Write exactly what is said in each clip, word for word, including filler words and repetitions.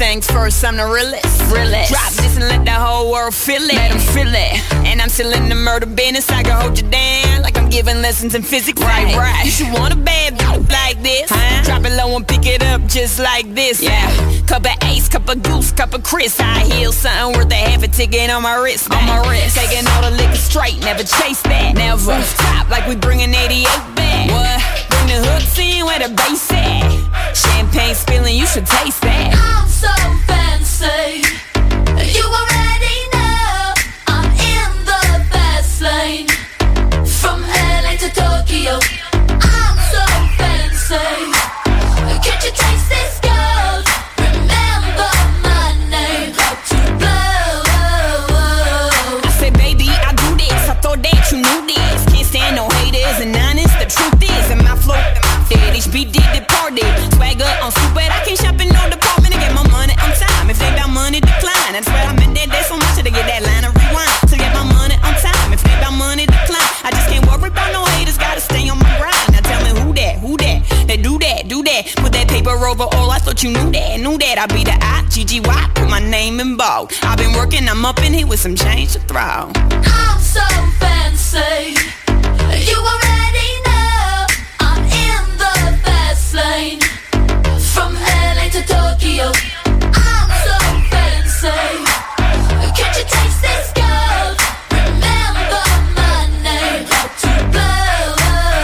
things first, I'm the realest. realest. Drop this and let the whole world feel it. Let them feel it. And I'm still in the murder business. I can hold you down like I'm giving lessons in physics. Right, right. You should want a bad bitch like this. Huh? Drop it low and pick it up just like this. Yeah. Cup of Ace, cup of Goose, cup of Chris. I heal something worth a half a ticket on my wrist. Man. On my wrist. Taking all the liquor straight, never chase that. Never. Stop like we bringing eighty-eight back. What? Bring the hooks in where the bass at. Champagne spilling, you should taste that. I'm so fancy. You already know I'm in the fast lane. From L A to Tokyo, I'm so fancy. Can't you taste this gold? Remember my name. To blow. I said, baby, I do this. I thought that you knew this. Can't stand no haters and honest. The truth is, in my flow, dead H B did the party. Swagger on stupid. I can't shop in no department to get my money on time. If they got money, decline. That's where I'm in that. There's so much to get that line of rewind. To get my money on time. If they got money, decline. I just can't worry about no haters. Gotta stay on my grind. Now tell me who that, who that? They do that, do that. Put that paper over all. I thought you knew that, knew that. I be the I G G Y. Put my name in bold. I've been working. I'm up in here with some change to throw. I'm so fancy. You already know I'm in the fast lane. From L A to Tokyo, I'm so fancy. Can't you taste this gold? Remember my name. To blow.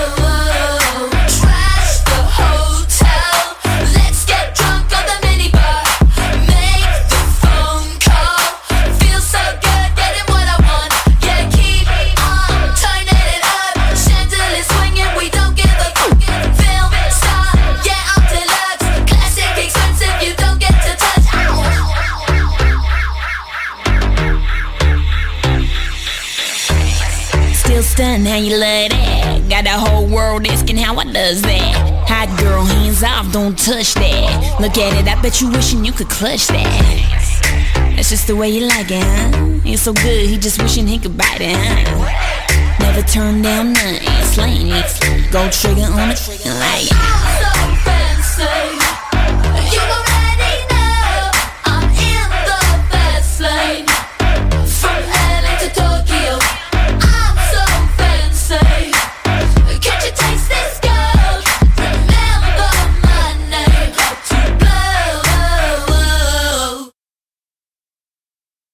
Trash the hotel. Let's get drunk on the minibar. Make the phone call. Feel so good getting what I want. Yeah, keep on turning it up. Chandelier swinging, we don't give a fuck. Film star, yeah, I'm deluxe. Classic expensive, you don't get to touch. Still stunned how you love that. Got the whole world asking how I does that. Hot girl, hands off, don't touch that. Look at it, I bet you wishing you could clutch that. That's just the way you like it, huh? It's so good, he just wishing he could bite it, huh? Never turn down nothing, slaying it. Gold trigger on it, like I'm so fancy. You already